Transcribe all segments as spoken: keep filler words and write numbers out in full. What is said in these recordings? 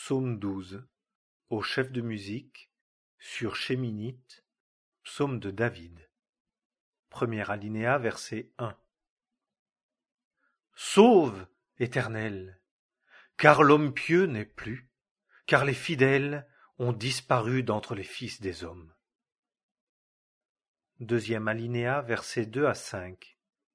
Psaume douze. Au chef de musique, sur Chéminite, psaume de David. Premier alinéa, verset un. Sauve, Éternel, car l'homme pieux n'est plus, car les fidèles ont disparu d'entre les fils des hommes. Deuxième alinéa, versets deux à cinq.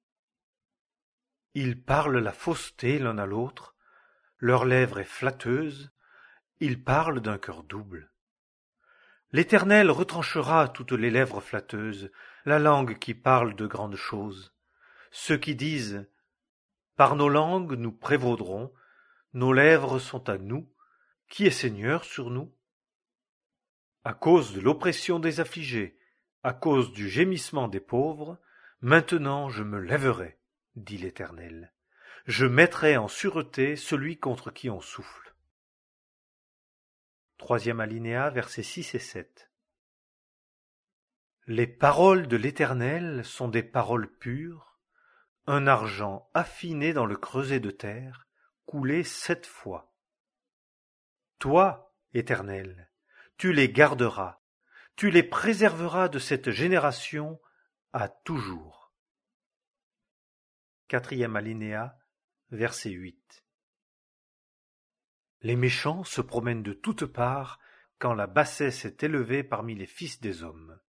Ils parlent la fausseté l'un à l'autre, leur lèvre est flatteuse, ils parlent d'un cœur double. L'Éternel retranchera toutes les lèvres flatteuses, la langue qui parle de grandes choses. Ceux qui disent « Par nos langues nous prévaudrons, nos lèvres sont à nous, qui est Seigneur sur nous ?» À cause de l'oppression des affligés, à cause du gémissement des pauvres, maintenant je me lèverai, dit l'Éternel. Je mettrai en sûreté celui contre qui on souffle. Troisième alinéa, versets six et sept. Les paroles de l'Éternel sont des paroles pures, un argent affiné dans le creuset de terre, coulé sept fois. Toi, Éternel, tu les garderas, tu les préserveras de cette génération à toujours. Quatrième alinéa, verset huit. Les méchants se promènent de toutes parts quand la bassesse est élevée parmi les fils des hommes.